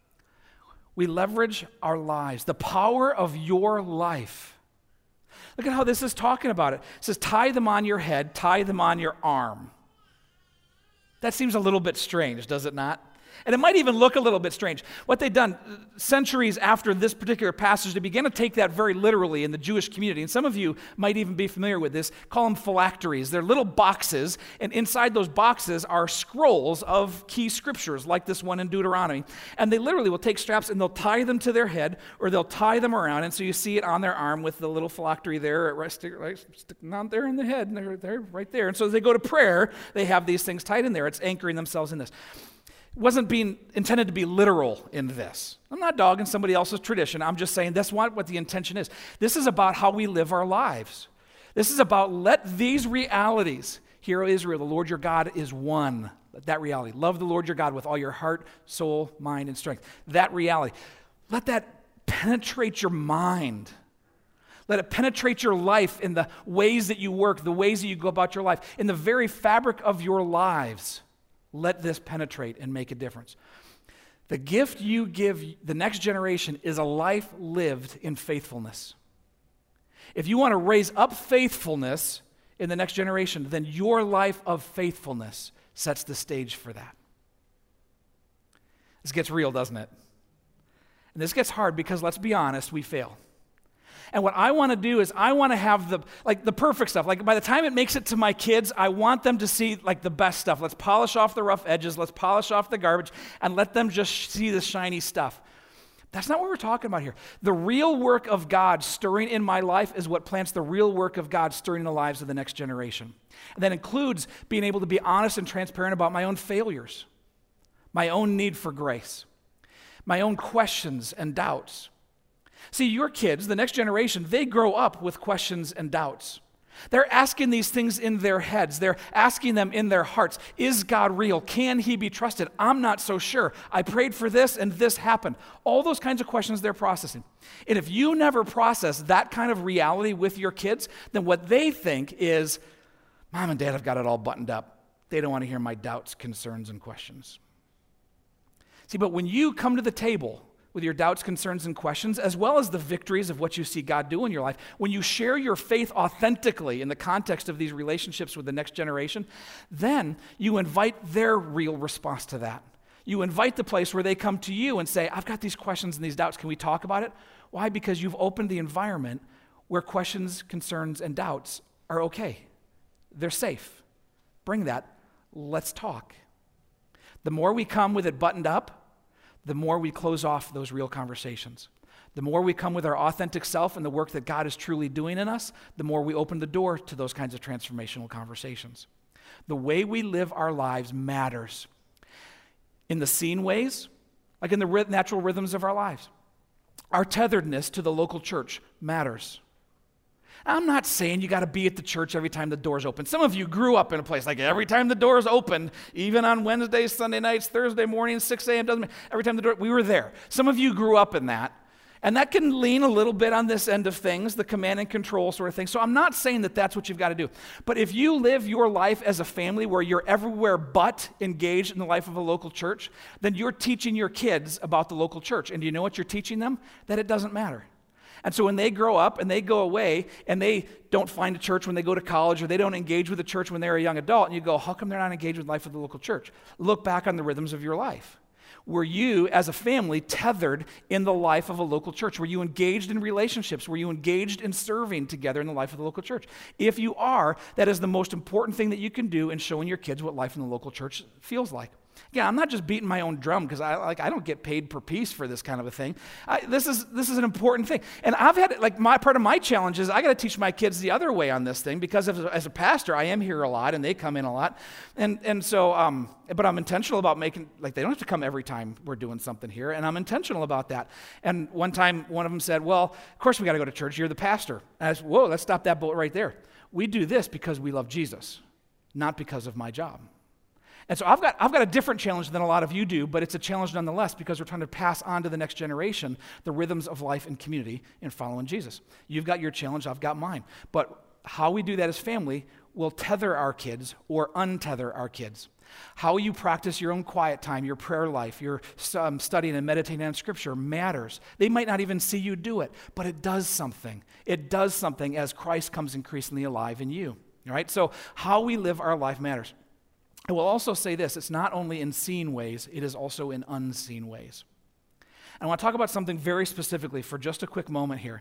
We leverage our lives, the power of your life. Look at how this is talking about it. It says, tie them on your head, tie them on your arm. That seems a little bit strange, does it not? And it might even look a little bit strange. What they've done centuries after this particular passage, they began to take that very literally in the Jewish community. And some of you might even be familiar with this. Call them phylacteries. They're little boxes, and inside those boxes are scrolls of key scriptures, like this one in Deuteronomy. And they literally will take straps and they'll tie them to their head, or they'll tie them around. And so you see it on their arm with the little phylactery there, right, sticking out there in the head, and they're, they're right there. And so as they go to prayer, they have these things tied in there. It's anchoring themselves in this. Wasn't being intended to be literal in this. I'm not dogging somebody else's tradition. I'm just saying that's what, what the intention is. This is about how we live our lives. This is about let these realities, hear, O Israel, the Lord your God is one. That reality. Love the Lord your God with all your heart, soul, mind, and strength. That reality. Let that penetrate your mind. Let it penetrate your life in the ways that you work, the ways that you go about your life, in the very fabric of your lives. Let this penetrate and make a difference. The gift you give the next generation is a life lived in faithfulness. If you want to raise up faithfulness in the next generation, then your life of faithfulness sets the stage for that. This gets real, doesn't it? And this gets hard because, let's be honest, we fail. And what I want to do is I want to have the like the perfect stuff. Like by the time it makes it to my kids, I want them to see like the best stuff. Let's polish off the rough edges, let's polish off the garbage, and let them just see the shiny stuff. That's not what we're talking about here. The real work of God stirring in my life is what plants the real work of God stirring in the lives of the next generation. And that includes being able to be honest and transparent about my own failures, my own need for grace, my own questions and doubts. See, your kids, the next generation, they grow up with questions and doubts. They're asking these things in their heads. They're asking them in their hearts. Is God real? Can he be trusted? I'm not so sure. I prayed for this and this happened. All those kinds of questions they're processing. And if you never process that kind of reality with your kids, then what they think is, Mom and Dad have got it all buttoned up. They don't want to hear my doubts, concerns, and questions. See, but when you come to the table with your doubts, concerns, and questions, as well as the victories of what you see God do in your life, when you share your faith authentically in the context of these relationships with the next generation, then you invite their real response to that. You invite the place where they come to you and say, I've got these questions and these doubts. Can we talk about it? Why? Because you've opened the environment where questions, concerns, and doubts are okay. They're safe. Bring that. Let's talk. The more we come with it buttoned up, the more we close off those real conversations. The more we come with our authentic self and the work that God is truly doing in us, the more we open the door to those kinds of transformational conversations. The way we live our lives matters. In the seen ways, like in the natural rhythms of our lives. Our tetheredness to the local church matters. I'm not saying you got to be at the church every time the door's open. Some of you grew up in a place like every time the door's open, even on Wednesdays, Sunday nights, Thursday mornings, six a.m., doesn't matter. Every time the door, we were there. Some of you grew up in that. And that can lean a little bit on this end of things, the command and control sort of thing. So I'm not saying that that's what you've got to do. But if you live your life as a family where you're everywhere but engaged in the life of a local church, then you're teaching your kids about the local church. And do you know what you're teaching them? That it doesn't matter. And so when they grow up and they go away and they don't find a church when they go to college or they don't engage with the church when they're a young adult, and you go, how come they're not engaged with the life of the local church? Look back on the rhythms of your life. Were you, as a family, tethered in the life of a local church? Were you engaged in relationships? Were you engaged in serving together in the life of the local church? If you are, that is the most important thing that you can do in showing your kids what life in the local church feels like. Again, I'm not just beating my own drum because I like I don't get paid per piece for this kind of a thing. I, this is this is an important thing, and I've had like my part of my challenge is I got to teach my kids the other way on this thing because as, as a pastor I am here a lot and they come in a lot, and and so um, but I'm intentional about making like they don't have to come every time we're doing something here, and I'm intentional about that. And one time one of them said, "Well, of course we got to go to church. You're the pastor." And I said, "Whoa, let's stop that boat right there. We do this because we love Jesus, not because of my job." And so I've got I've got a different challenge than a lot of you do, but it's a challenge nonetheless because we're trying to pass on to the next generation the rhythms of life and community in following Jesus. You've got your challenge, I've got mine. But how we do that as family will tether our kids or untether our kids. How you practice your own quiet time, your prayer life, your um, studying and meditating on Scripture matters. They might not even see you do it, but it does something. It does something as Christ comes increasingly alive in you. All right? So how we live our life matters. I will also say this, it's not only in seen ways, it is also in unseen ways. And I want to talk about something very specifically for just a quick moment here.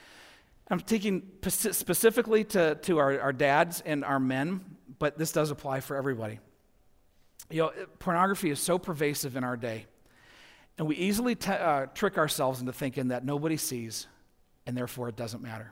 I'm taking specifically to, to our, our dads and our men, but this does apply for everybody. You know, pornography is so pervasive in our day, and we easily t- uh, trick ourselves into thinking that nobody sees, and therefore it doesn't matter.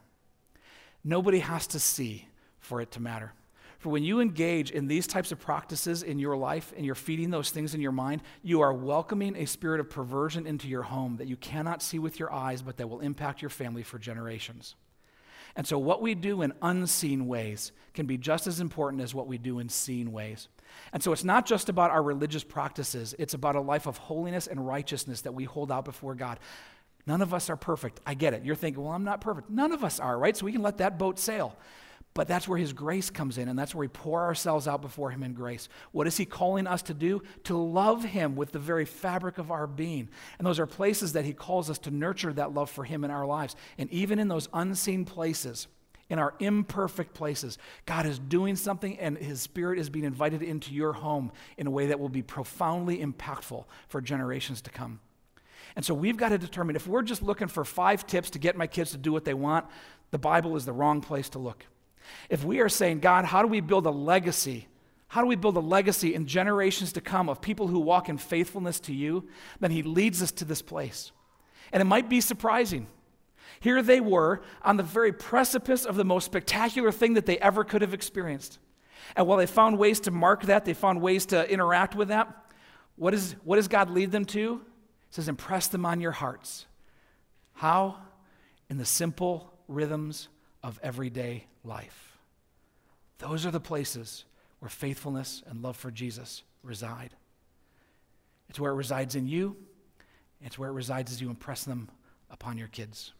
Nobody has to see for it to matter. For when you engage in these types of practices in your life and you're feeding those things in your mind, you are welcoming a spirit of perversion into your home that you cannot see with your eyes, but that will impact your family for generations. And so what we do in unseen ways can be just as important as what we do in seen ways. And so it's not just about our religious practices, it's about a life of holiness and righteousness that we hold out before God. None of us are perfect. I get it. You're thinking, well, I'm not perfect. None of us are, right? So we can let that boat sail. But that's where his grace comes in, and that's where we pour ourselves out before him in grace. What is he calling us to do? To love him with the very fabric of our being. And those are places that he calls us to nurture that love for him in our lives. And even in those unseen places, in our imperfect places, God is doing something and his Spirit is being invited into your home in a way that will be profoundly impactful for generations to come. And so we've got to determine, if we're just looking for five tips to get my kids to do what they want, the Bible is the wrong place to look. If we are saying, God, how do we build a legacy? How do we build a legacy in generations to come of people who walk in faithfulness to you? Then he leads us to this place. And it might be surprising. Here they were on the very precipice of the most spectacular thing that they ever could have experienced. And while they found ways to mark that, they found ways to interact with that, what, is, what does God lead them to? It says, impress them on your hearts. How? In the simple rhythms of everyday life. Those are the places where faithfulness and love for Jesus reside. It's where it resides in you. It's where it resides as you impress them upon your kids.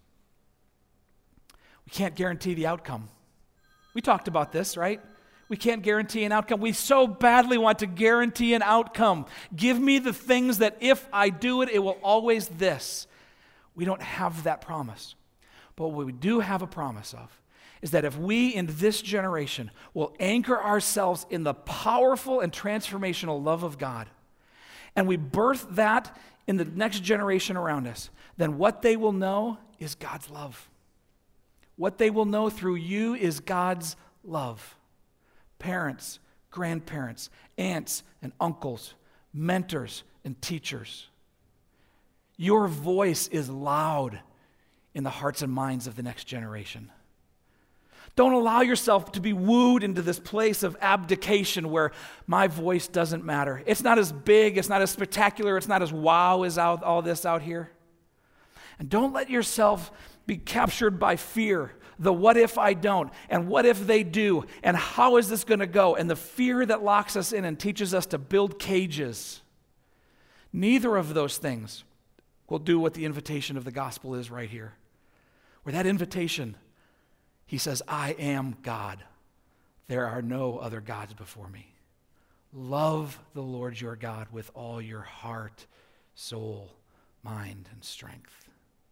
We can't guarantee the outcome. We talked about this, right? We can't guarantee an outcome. We so badly want to guarantee an outcome. Give me the things that if I do it, it will always this. We don't have that promise. But what we do have a promise of is that if we in this generation will anchor ourselves in the powerful and transformational love of God, and we birth that in the next generation around us, then what they will know is God's love. What they will know through you is God's love. Parents, grandparents, aunts and uncles, mentors and teachers. Your voice is loud in the hearts and minds of the next generation. Don't allow yourself to be wooed into this place of abdication where my voice doesn't matter. It's not as big, it's not as spectacular, it's not as wow as out, all this out here. And don't let yourself be captured by fear. The what if I don't, and what if they do, and how is this going to go, and the fear that locks us in and teaches us to build cages. Neither of those things will do what the invitation of the gospel is right here. Where that invitation, he says, I am God. There are no other gods before me. Love the Lord your God with all your heart, soul, mind, and strength.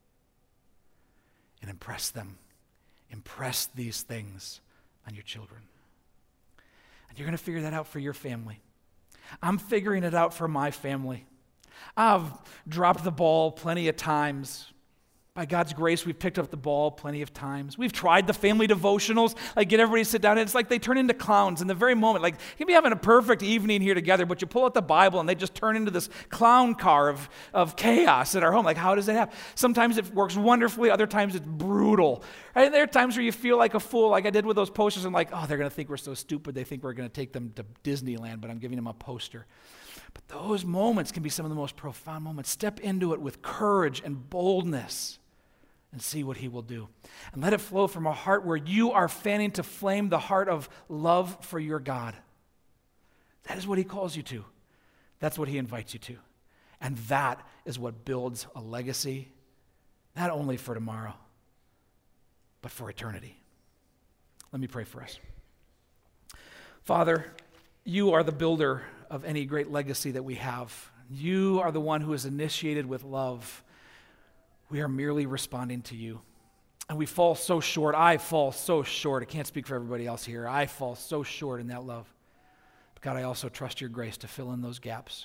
And impress them. Impress these things on your children. And you're going to figure that out for your family. I'm figuring it out for my family. I've dropped the ball plenty of times. By God's grace, we've picked up the ball plenty of times. We've tried the family devotionals, like get everybody to sit down, and it's like they turn into clowns in the very moment. Like, you can be having a perfect evening here together, but you pull out the Bible and they just turn into this clown car of, of chaos in our home. Like, how does that happen? Sometimes it works wonderfully, other times it's brutal. Right? And there are times where you feel like a fool, like I did with those posters. I'm like, oh, they're going to think we're so stupid. They think we're going to take them to Disneyland, but I'm giving them a poster. But those moments can be some of the most profound moments. Step into it with courage and boldness and see what he will do. And let it flow from a heart where you are fanning to flame the heart of love for your God. That is what he calls you to. That's what he invites you to. And that is what builds a legacy, not only for tomorrow, but for eternity. Let me pray for us. Father, you are the builder of any great legacy that we have. You are the one who is initiated with love. We are merely responding to you. And we fall so short. I fall so short. I can't speak for everybody else here. I fall so short in that love. But God, I also trust your grace to fill in those gaps.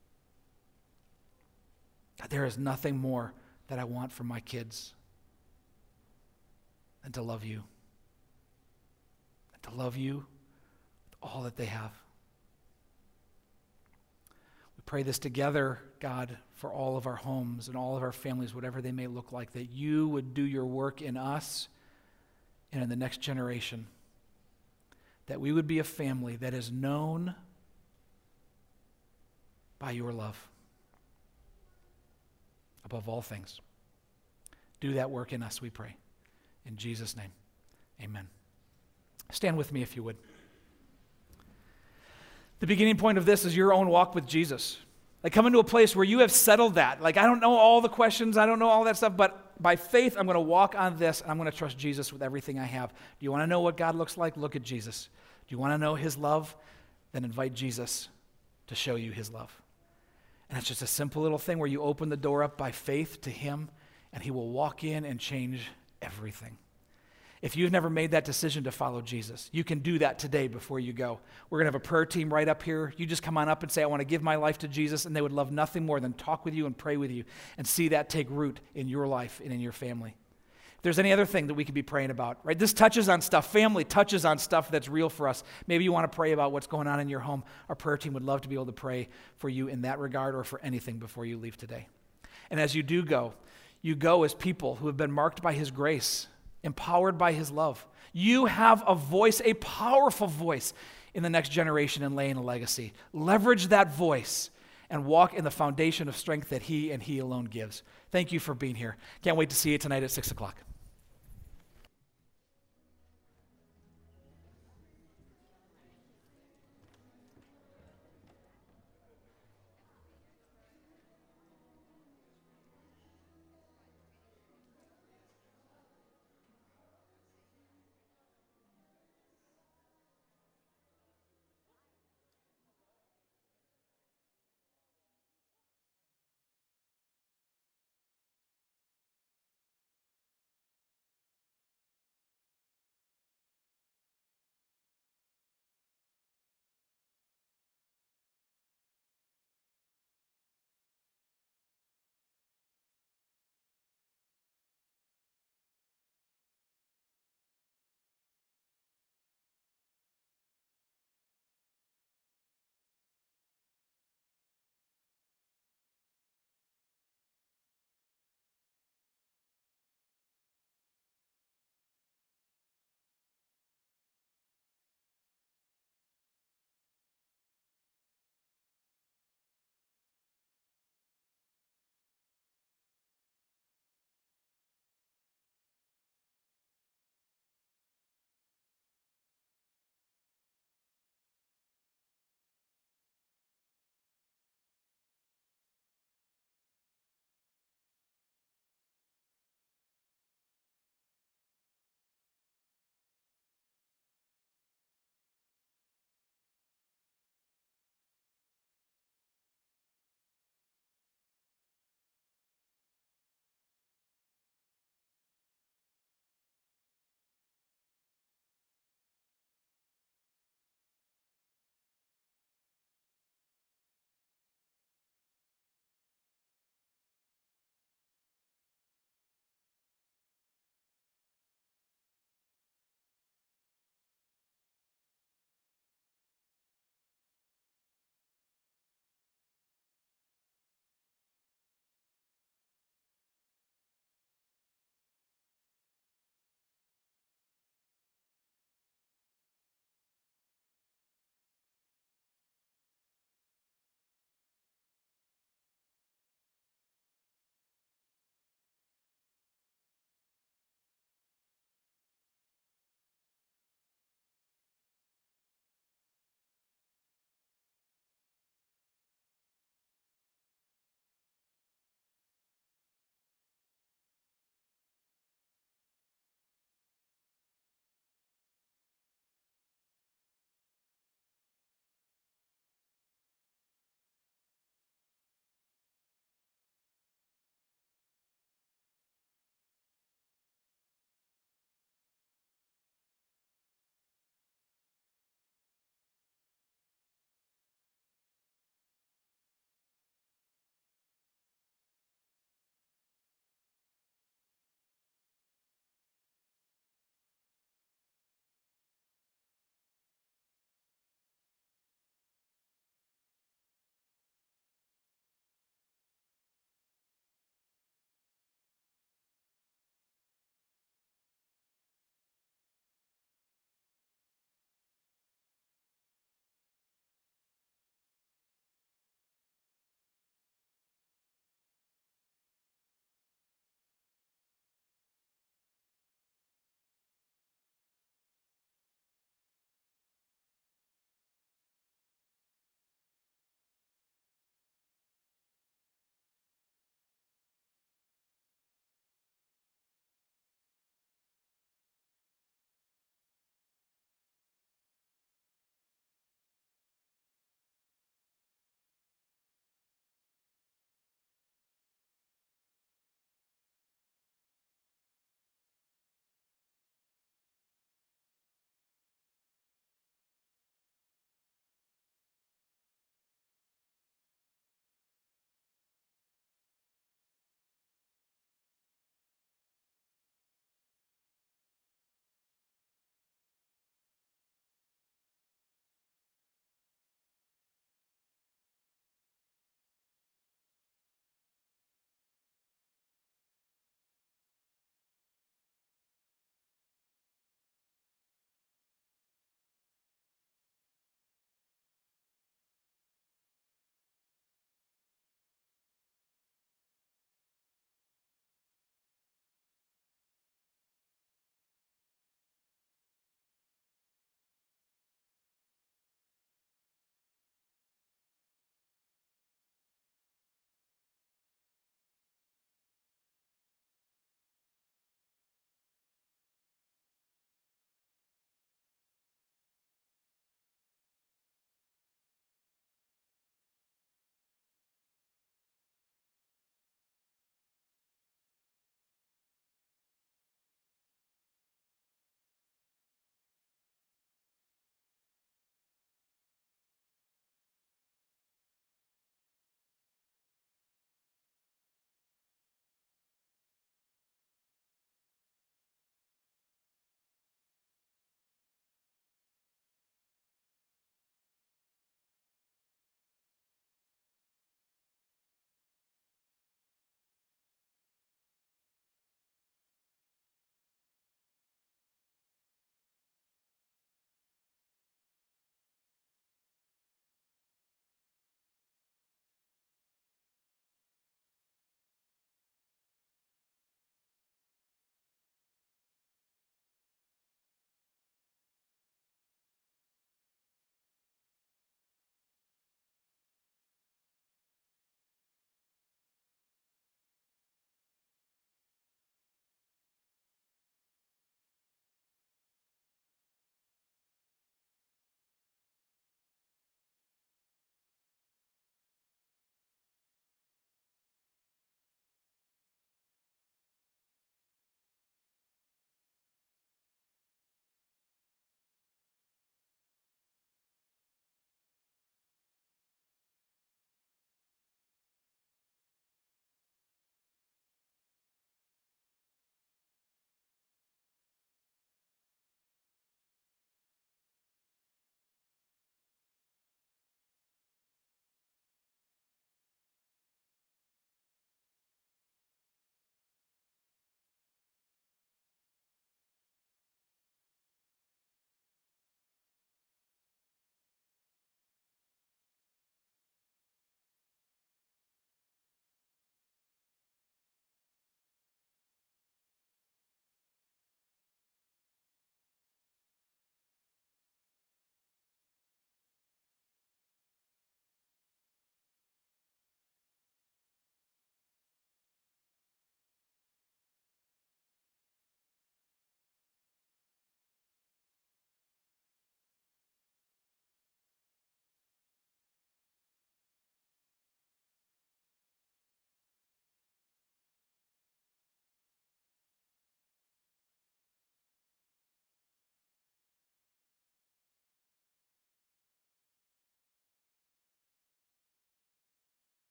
God, there is nothing more that I want for my kids than to love you. And to love you with all that they have. We pray this together, God, for all of our homes and all of our families, whatever they may look like, that you would do your work in us and in the next generation. That we would be a family that is known by your love above all things. Do that work in us, we pray. In Jesus' name, amen. Stand with me if you would. The beginning point of this is your own walk with Jesus. Like, come into a place where you have settled that. Like, I don't know all the questions, I don't know all that stuff, but by faith, I'm going to walk on this, and I'm going to trust Jesus with everything I have. Do you want to know what God looks like? Look at Jesus. Do you want to know his love? Then invite Jesus to show you his love. And it's just a simple little thing where you open the door up by faith to him, and he will walk in and change everything. If you've never made that decision to follow Jesus, you can do that today before you go. We're going to have a prayer team right up here. You just come on up and say, I want to give my life to Jesus, and they would love nothing more than talk with you and pray with you and see that take root in your life and in your family. If there's any other thing that we could be praying about, right? This touches on stuff. Family touches on stuff that's real for us. Maybe you want to pray about what's going on in your home. Our prayer team would love to be able to pray for you in that regard or for anything before you leave today. And as you do go, you go as people who have been marked by his grace, empowered by his love. You have a voice, a powerful voice in the next generation and laying a legacy. Leverage that voice and walk in the foundation of strength that he and he alone gives. Thank you for being here. Can't wait to see you tonight at six o'clock.